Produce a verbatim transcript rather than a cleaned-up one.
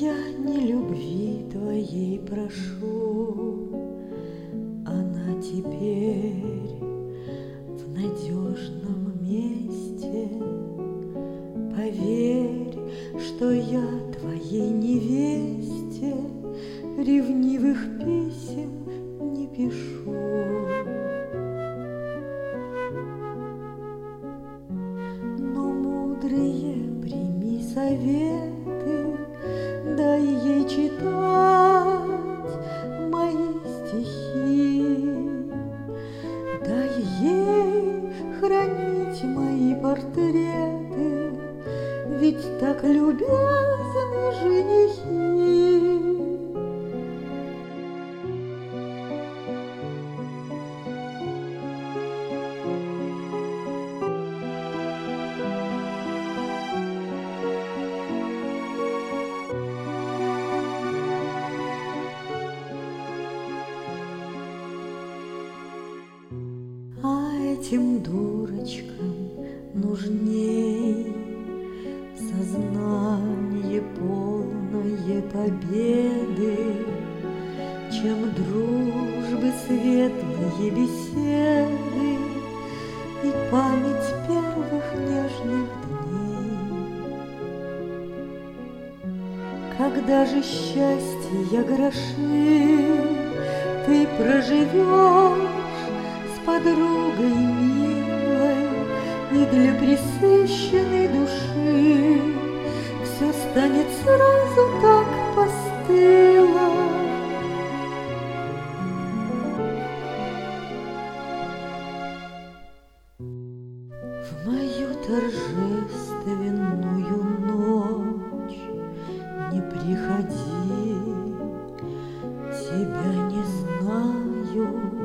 Я не любви твоей прошу, она теперь в надежном месте. Поверь, что я твоей невесте ревнивых писем не пишу. Но мудрые прими советы, дай ей читать мои стихи, дай ей хранить мои портреты, ведь так любезны женихи. А этим дурочкам нужней сознание полное победы, чем дружбы светлые беседы и память первых нежных дней. Когда же счастья гроши ты проживешь с подругой милой, и для пресыщенной души все станет сразу так постыло. В мою торжественную ночь не приходи, тебя не знаю.